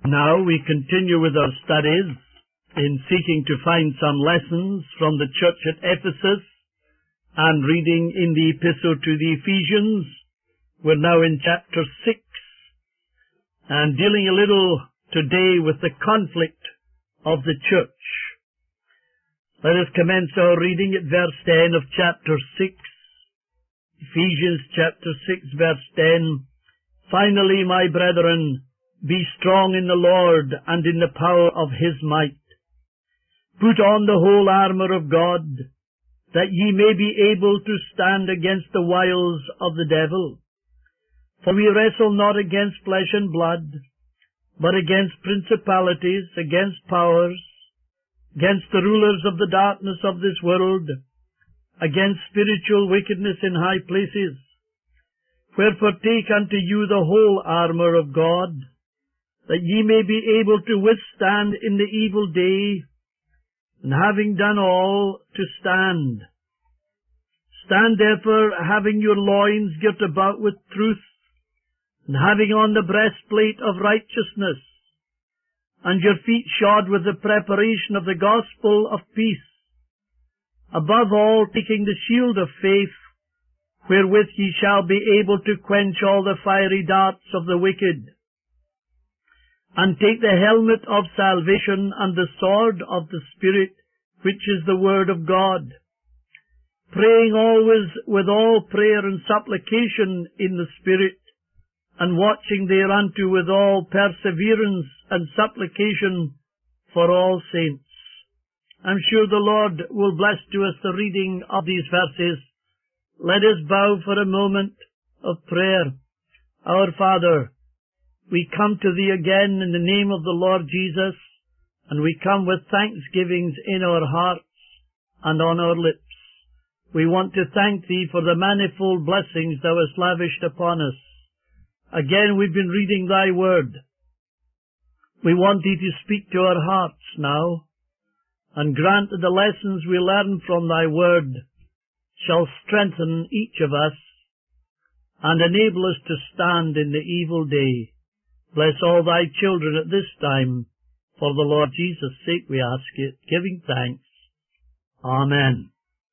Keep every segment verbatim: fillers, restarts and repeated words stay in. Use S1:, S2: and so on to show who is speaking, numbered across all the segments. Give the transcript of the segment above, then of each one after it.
S1: Now we continue with our studies in seeking to find some lessons from the church at Ephesus and reading in the epistle to the Ephesians. We're now in chapter six and dealing a little today with the conflict of the church. Let us commence our reading at verse ten of chapter six. Ephesians chapter six verse ten. Finally, my brethren, be strong in the Lord and in the power of his might. Put on the whole armour of God, that ye may be able to stand against the wiles of the devil. For we wrestle not against flesh and blood, but against principalities, against powers, against the rulers of the darkness of this world, against spiritual wickedness in high places. Wherefore take unto you the whole armour of God, that ye may be able to withstand in the evil day, and having done all, to stand. Stand therefore, having your loins girt about with truth, and having on the breastplate of righteousness, and your feet shod with the preparation of the gospel of peace. Above all, taking the shield of faith, wherewith ye shall be able to quench all the fiery darts of the wicked. And take the helmet of salvation and the sword of the Spirit, which is the word of God, praying always with all prayer and supplication in the Spirit, and watching thereunto with all perseverance and supplication for all saints. I'm sure the Lord will bless to us the reading of these verses. Let us bow for a moment of prayer. Our Father, we come to Thee again in the name of the Lord Jesus, and we come with thanksgivings in our hearts and on our lips. We want to thank Thee for the manifold blessings Thou hast lavished upon us. Again, we've been reading Thy Word. We want Thee to speak to our hearts now, and grant that the lessons we learn from Thy Word shall strengthen each of us and enable us to stand in the evil day. Bless all Thy children at this time. For the Lord Jesus' sake we ask it, giving thanks. Amen.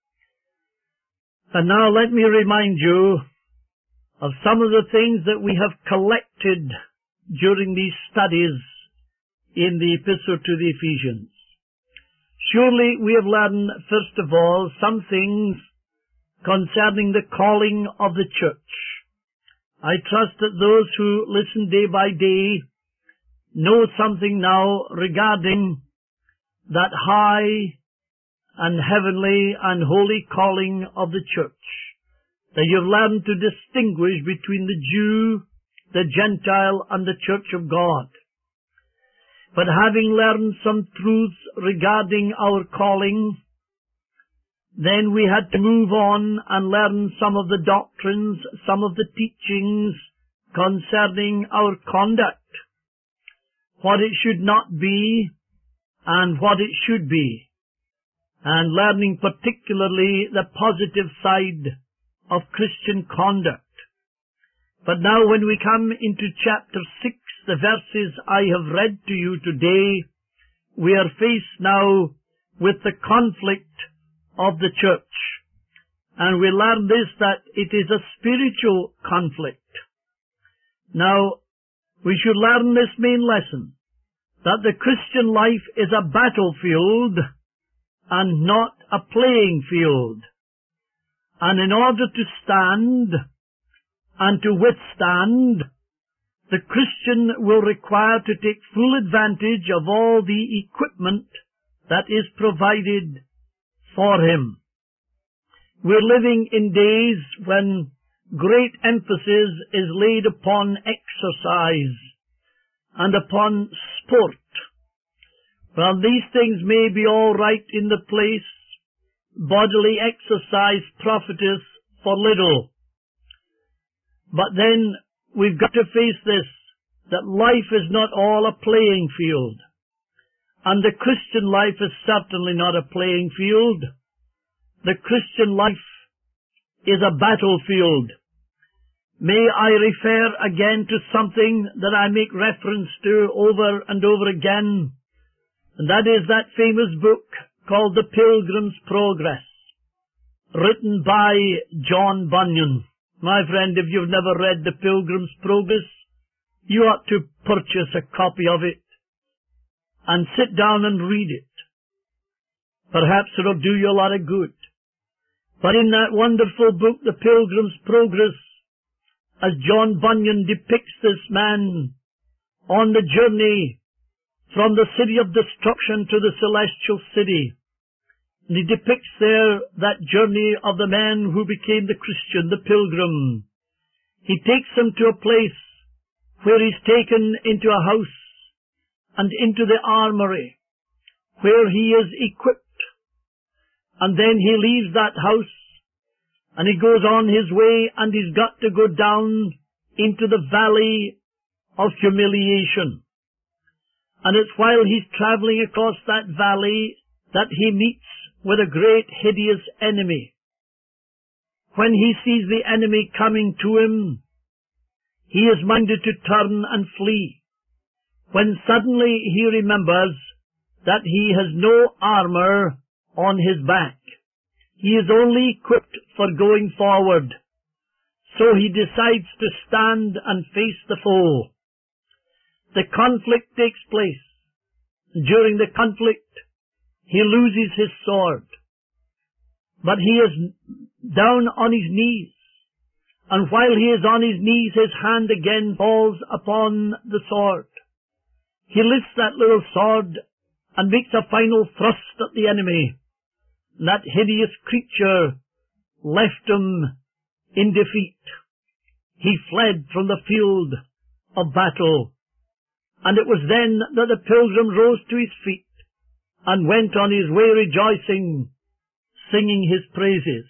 S1: And now let me remind you of some of the things that we have collected during these studies in the Epistle to the Ephesians. Surely we have learned, first of all, some things concerning the calling of the church. I trust that those who listen day by day know something now regarding that high and heavenly and holy calling of the church, that you've learned to distinguish between the Jew, the Gentile, and the church of God. But having learned some truths regarding our calling, then we had to move on and learn some of the doctrines, some of the teachings concerning our conduct, what it should not be and what it should be, and learning particularly the positive side of Christian conduct. But now when we come into chapter six, the verses I have read to you today, we are faced now with the conflict of the church. And we learn this, that it is a spiritual conflict. Now, we should learn this main lesson, that the Christian life is a battlefield and not a playing field. And in order to stand and to withstand, the Christian will require to take full advantage of all the equipment that is provided for him. We're living in days when great emphasis is laid upon exercise and upon sport. Well, these things may be all right in the place. Bodily exercise profiteth for little. But then we've got to face this, that life is not all a playing field. And the Christian life is certainly not a playing field. The Christian life is a battlefield. may I refer again to something that I make reference to over and over again, and that is that famous book called The Pilgrim's Progress, written by John Bunyan. My friend, if you've never read The Pilgrim's Progress, you ought to purchase a copy of it and sit down and read it. Perhaps it'll do you a lot of good. But in that wonderful book, The Pilgrim's Progress, as John Bunyan depicts this man on the journey from the city of destruction to the celestial city, and he depicts there that journey of the man who became the Christian, the pilgrim. He takes him to a place where he's taken into a house and into the armory, where he is equipped. And then he leaves that house, and he goes on his way, and he's got to go down into the valley of humiliation. And it's while he's traveling across that valley that he meets with a great hideous enemy. When he sees the enemy coming to him, he is minded to turn and flee, when suddenly he remembers that he has no armor on his back. He is only equipped for going forward. So he decides to stand and face the foe. The conflict takes place. During the conflict, he loses his sword. But he is down on his knees. And while he is on his knees, his hand again falls upon the sword. He lifts that little sword and makes a final thrust at the enemy. That hideous creature left him in defeat. He fled from the field of battle. And it was then that the pilgrim rose to his feet and went on his way rejoicing, singing his praises.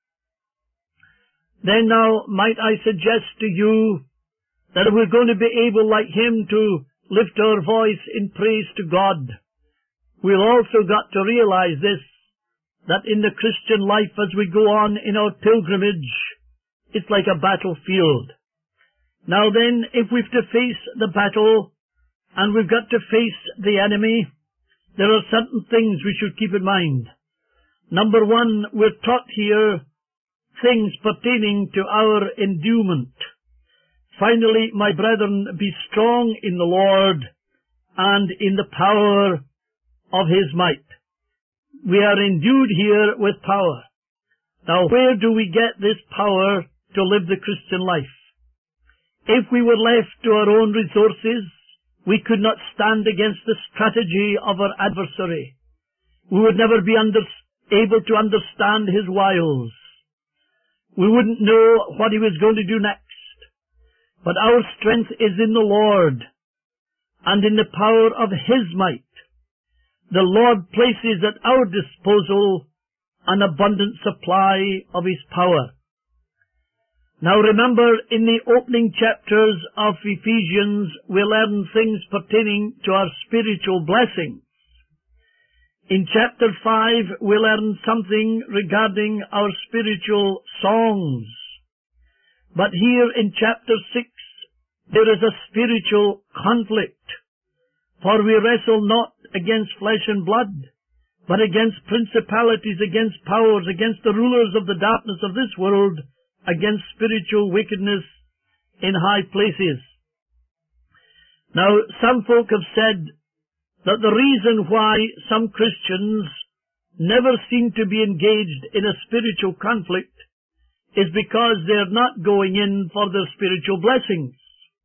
S1: Then now might I suggest to you that if we're going to be able, like him, to lift our voice in praise to God, we've also got to realize this, that in the Christian life as we go on in our pilgrimage, it's like a battlefield. Now then, if we've to face the battle, and we've got to face the enemy, there are certain things we should keep in mind. Number one, we're taught here things pertaining to our endowment. Finally, my brethren, be strong in the Lord and in the power of his might. We are endued here with power. Now, where do we get this power to live the Christian life? If we were left to our own resources, we could not stand against the strategy of our adversary. We would never be under, able to understand his wiles. We wouldn't know what he was going to do next. But our strength is in the Lord and in the power of his might. The Lord places at our disposal an abundant supply of his power. Now remember, in the opening chapters of Ephesians, we learn things pertaining to our spiritual blessings. In chapter five, we learn something regarding our spiritual songs. But here in chapter six, there is a spiritual conflict. For we wrestle not against flesh and blood, but against principalities, against powers, against the rulers of the darkness of this world, against spiritual wickedness in high places. Now, some folk have said that the reason why some Christians never seem to be engaged in a spiritual conflict is because they're not going in for their spiritual blessings,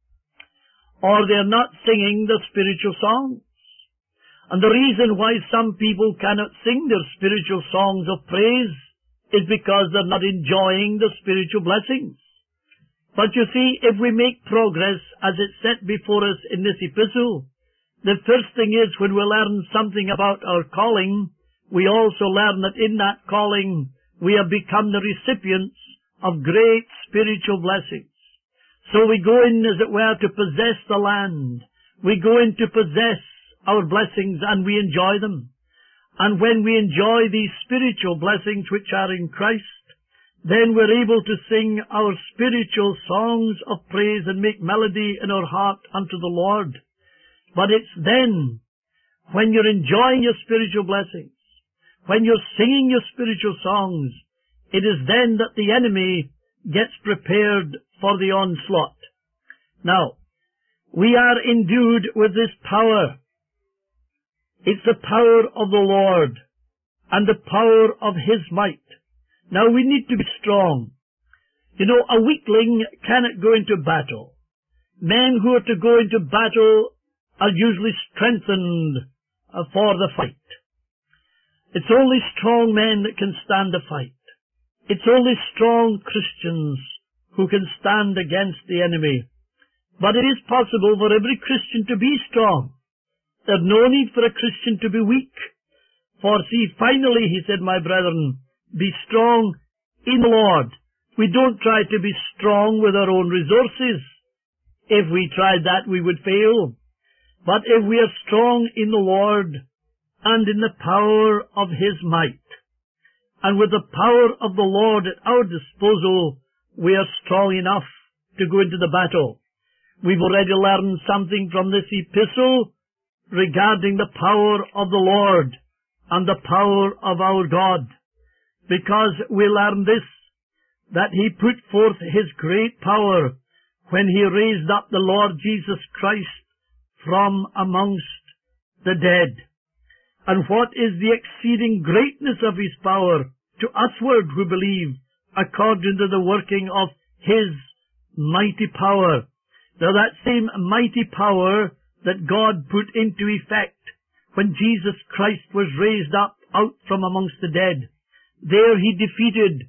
S1: or they're not singing the spiritual songs. And the reason why some people cannot sing their spiritual songs of praise is because they're not enjoying the spiritual blessings. But you see, if we make progress as it's set before us in this epistle, the first thing is, when we learn something about our calling, we also learn that in that calling we have become the recipients of great spiritual blessings. So we go in, as it were, to possess the land. We go in to possess our blessings, and we enjoy them. And when we enjoy these spiritual blessings which are in Christ, then we're able to sing our spiritual songs of praise and make melody in our heart unto the Lord. But it's then, when you're enjoying your spiritual blessings, when you're singing your spiritual songs, it is then that the enemy gets prepared for the onslaught. Now, we are endued with this power. It's the power of the Lord and the power of His might. Now, we need to be strong. You know, a weakling cannot go into battle. Men who are to go into battle are usually strengthened for the fight. It's only strong men that can stand the fight. It's only strong Christians who can stand against the enemy. But it is possible for every Christian to be strong. There's no need for a Christian to be weak. For see, finally, he said, my brethren, be strong in the Lord. We don't try to be strong with our own resources. If we tried that, we would fail. But if we are strong in the Lord and in the power of His might, and with the power of the Lord at our disposal, we are strong enough to go into the battle. We've already learned something from this epistle regarding the power of the Lord and the power of our God, because we learn this, that He put forth His great power when He raised up the Lord Jesus Christ from amongst the dead. And what is the exceeding greatness of His power to usward who believe, according to the working of His mighty power? Now that same mighty power that God put into effect when Jesus Christ was raised up out from amongst the dead, there He defeated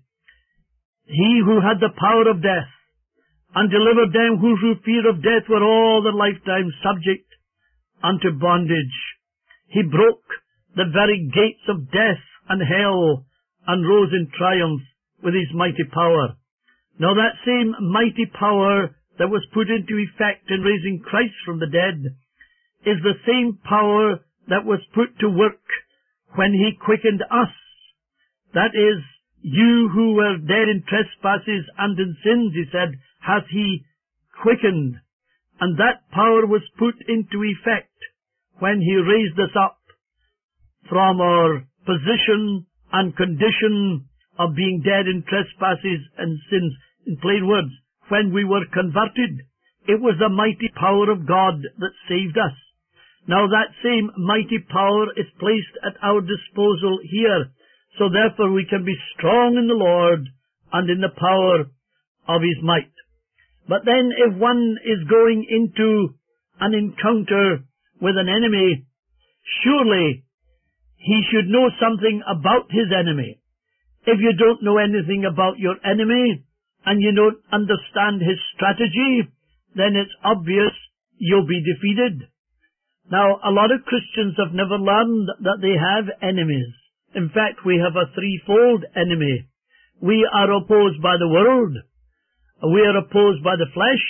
S1: he who had the power of death, and delivered them who through fear of death were all their lifetime subject unto bondage. He broke the very gates of death and hell, and rose in triumph with His mighty power. Now that same mighty power that was put into effect in raising Christ from the dead is the same power that was put to work when He quickened us. That is, you who were dead in trespasses and in sins, He said, hath He quickened. And that power was put into effect when He raised us up from our position and condition of being dead in trespasses and sins. In plain words, when we were converted, it was the mighty power of God that saved us. Now that same mighty power is placed at our disposal here, so therefore we can be strong in the Lord and in the power of His might. But then if one is going into an encounter with an enemy, surely he should know something about his enemy. If you don't know anything about your enemy, and you don't understand his strategy, then it's obvious you'll be defeated. Now, a lot of Christians have never learned that they have enemies. In fact, we have a threefold enemy. We are opposed by the world, we are opposed by the flesh,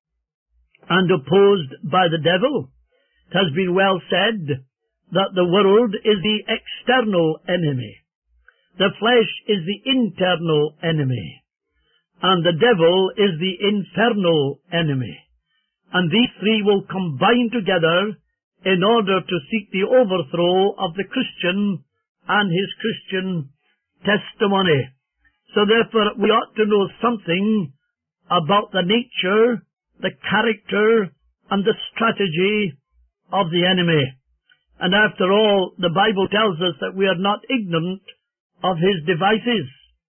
S1: and opposed by the devil. It has been well said that the world is the external enemy, the flesh is the internal enemy, and the devil is the infernal enemy. And these three will combine together in order to seek the overthrow of the Christian and his Christian testimony. So therefore we ought to know something about the nature, the character, and the strategy of the enemy. And after all, the Bible tells us that we are not ignorant of his devices.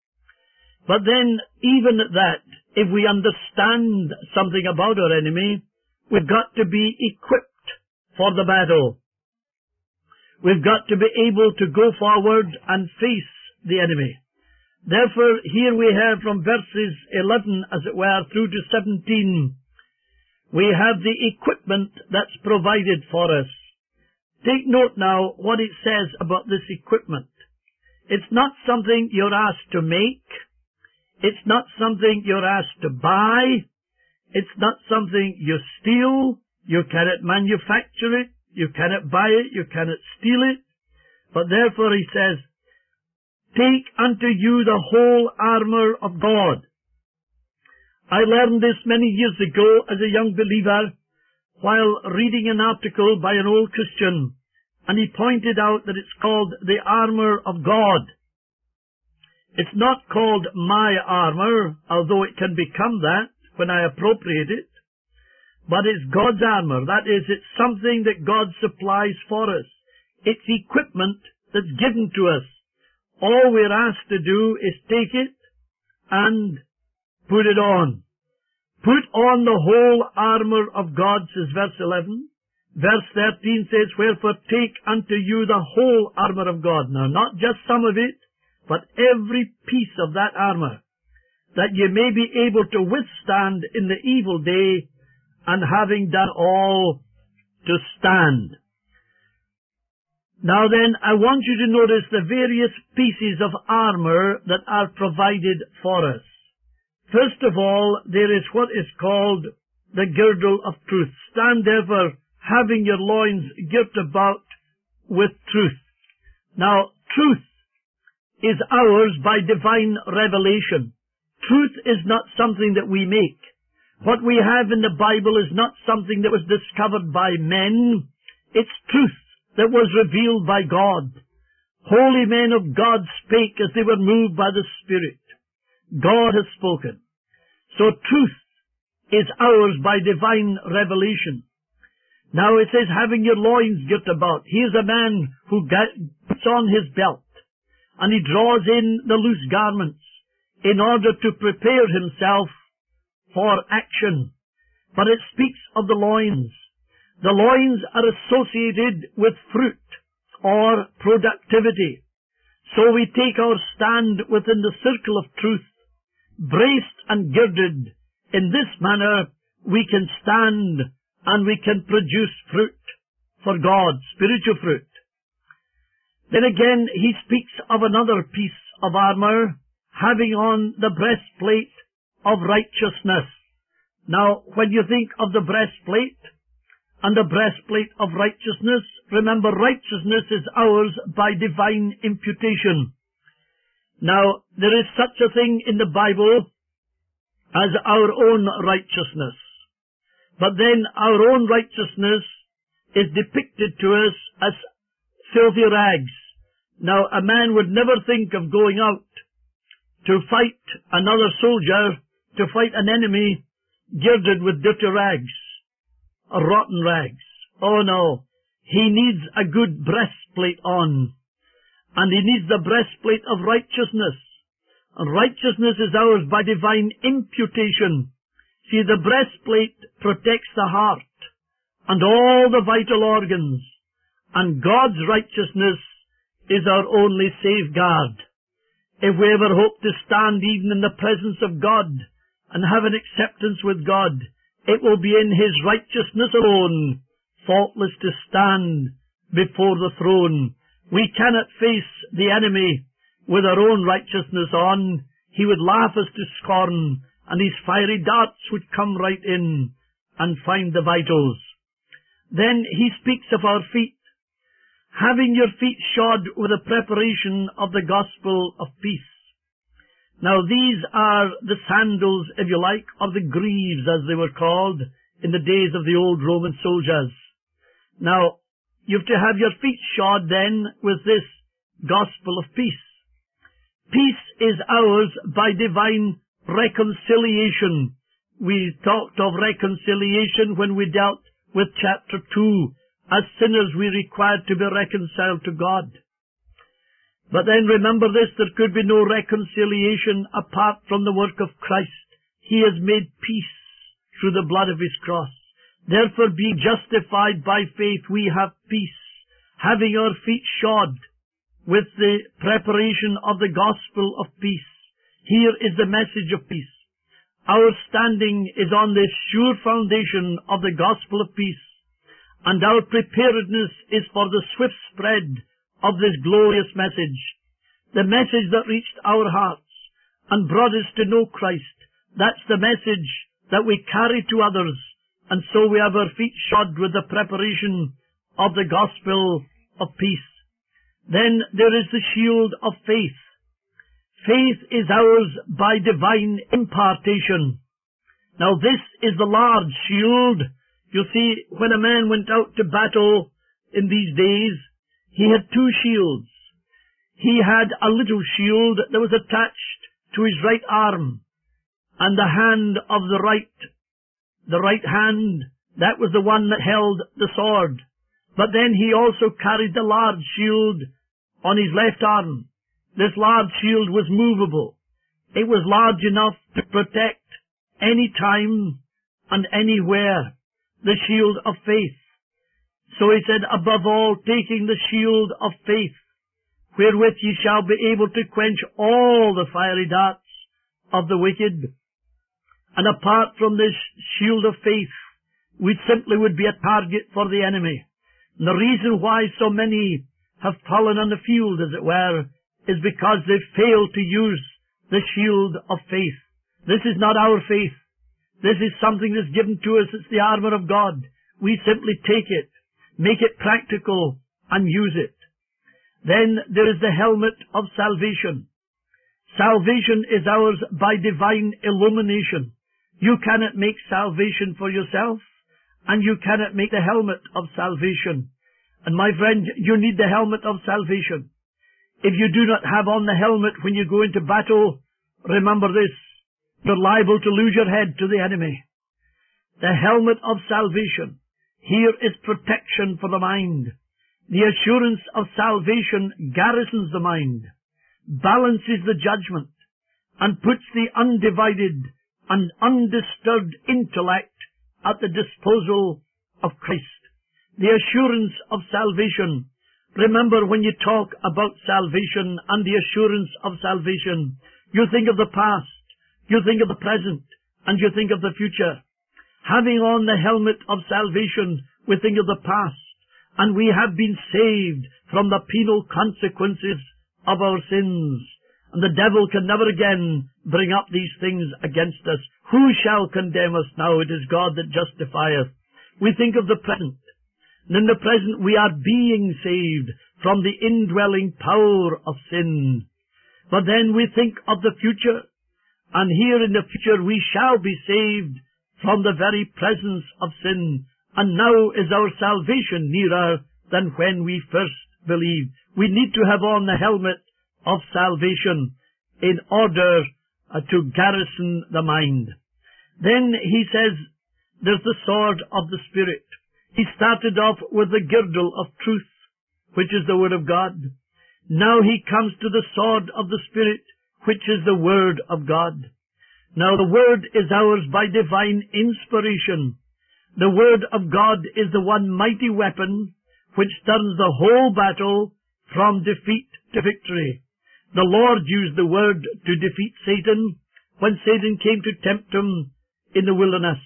S1: But then, even at that, if we understand something about our enemy, we've got to be equipped for the battle. We've got to be able to go forward and face the enemy. Therefore, here we have from verses eleven, as it were, through to seventeen, we have the equipment that's provided for us. Take note now what it says about this equipment. It's not something you're asked to make. It's not something you're asked to buy. It's not something you steal. You cannot manufacture it. You cannot buy it. You cannot steal it. But therefore he says, take unto you the whole armour of God. I learned this many years ago as a young believer while reading an article by an old Christian, and he pointed out that it's called the armour of God. It's not called my armour, although it can become that when I appropriate it, but it's God's armour. That is, it's something that God supplies for us. It's equipment that's given to us. All we're asked to do is take it and put it on. Put on the whole armour of God, says verse eleven. Verse thirteen says, wherefore take unto you the whole armour of God. Now, not just some of it, but every piece of that armour, that ye may be able to withstand in the evil day, and having done all, to stand. Now then, I want you to notice the various pieces of armour that are provided for us. First of all, there is what is called the girdle of truth. Stand therefore, having your loins girt about with truth. Now, truth is ours by divine revelation. Truth is not something that we make. What we have in the Bible is not something that was discovered by men. It's truth that was revealed by God. Holy men of God spake as they were moved by the Spirit. God has spoken. So truth is ours by divine revelation. Now it says, having your loins girt about. Here's a man who puts on his belt, and he draws in the loose garments in order to prepare himself for action. But it speaks of the loins. The loins are associated with fruit or productivity. So we take our stand within the circle of truth, braced and girded. In this manner we can stand and we can produce fruit for God, spiritual fruit. Then again he speaks of another piece of armour, having on the breastplate of righteousness. Now, when you think of the breastplate and the breastplate of righteousness, remember, righteousness is ours by divine imputation. Now, there is such a thing in the Bible as our own righteousness. But then our own righteousness is depicted to us as filthy rags. Now, a man would never think of going out to fight another soldier, to fight an enemy, girded with dirty rags, or rotten rags. Oh no, he needs a good breastplate on, and he needs the breastplate of righteousness. And righteousness is ours by divine imputation. See, the breastplate protects the heart and all the vital organs, and God's righteousness is our only safeguard. If we ever hope to stand even in the presence of God and have an acceptance with God, it will be in His righteousness alone, faultless to stand before the throne. We cannot face the enemy with our own righteousness on. He would laugh us to scorn, and his fiery darts would come right in and find the vitals. Then he speaks of our feet, having your feet shod with the preparation of the gospel of peace. Now these are the sandals, if you like, or the greaves as they were called in the days of the old Roman soldiers. Now, you have to have your feet shod then with this gospel of peace. Peace is ours by divine reconciliation. We talked of reconciliation when we dealt with chapter two. As sinners we required to be reconciled to God. But then remember this, there could be no reconciliation apart from the work of Christ. He has made peace through the blood of His cross. Therefore, being justified by faith, we have peace, having our feet shod with the preparation of the gospel of peace. Here is the message of peace. Our standing is on this sure foundation of the gospel of peace, and our preparedness is for the swift spread of this glorious message, the message that reached our hearts and brought us to know Christ. That's the message that we carry to others, and so we have our feet shod with the preparation of the gospel of peace. Then there is the shield of faith. Faith is ours by divine impartation. Now this is the large shield. You see, when a man went out to battle in these days, he had two shields. He had a little shield that was attached to his right arm, and the hand of the right, the right hand, that was the one that held the sword. But then he also carried the large shield on his left arm. This large shield was movable. It was large enough to protect any time and anywhere the shield of faith. So he said, above all, taking the shield of faith, wherewith ye shall be able to quench all the fiery darts of the wicked. And apart from this shield of faith, we simply would be a target for the enemy. And the reason why so many have fallen on the field, as it were, is because they failed to use the shield of faith. This is not our faith. This is something that's given to us. It's the armor of God. We simply take it, make it practical, and use it. Then there is the helmet of salvation. Salvation is ours by divine illumination. You cannot make salvation for yourself, and you cannot make the helmet of salvation. And my friend, you need the helmet of salvation. If you do not have on the helmet when you go into battle, remember this: you're liable to lose your head to the enemy. The helmet of salvation. Here is protection for the mind. The assurance of salvation garrisons the mind, balances the judgment, and puts the undivided and undisturbed intellect at the disposal of Christ. The assurance of salvation. Remember, when you talk about salvation and the assurance of salvation, you think of the past, you think of the present, and you think of the future. Having on the helmet of salvation, we think of the past, and we have been saved from the penal consequences of our sins. And the devil can never again bring up these things against us. Who shall condemn us now? It is God that justifieth. We think of the present. And in the present we are being saved from the indwelling power of sin. But then we think of the future. And here in the future we shall be saved from the very presence of sin. And now is our salvation nearer than when we first believed. We need to have on the helmet of salvation in order uh, to garrison the mind. Then he says, there's the sword of the Spirit. He started off with the girdle of truth, which is the Word of God. Now he comes to the sword of the Spirit, which is the Word of God. Now the Word is ours by divine inspiration. The Word of God is the one mighty weapon which turns the whole battle from defeat to victory. The Lord used the Word to defeat Satan when Satan came to tempt him in the wilderness.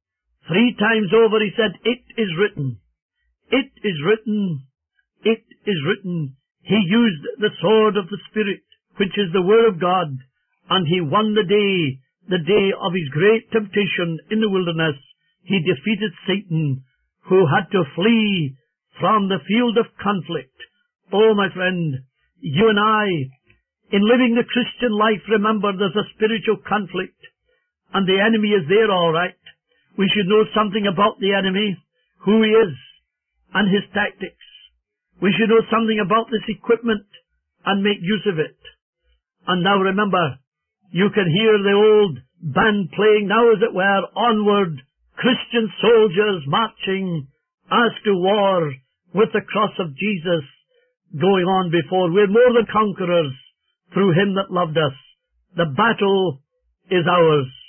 S1: Three times over he said, "It is written, it is written, it is written." He used the sword of the Spirit, which is the Word of God, and he won the day, the day of his great temptation in the wilderness. He defeated Satan, who had to flee from the field of conflict. Oh, my friend, you and I, in living the Christian life, remember there's a spiritual conflict, and the enemy is there all right. We should know something about the enemy, who he is, and his tactics. We should know something about this equipment and make use of it. And now remember, you can hear the old band playing now, as it were, onward, Christian soldiers marching as to war with the cross of Jesus going on before. We're more than conquerors through him that loved us. The battle is ours.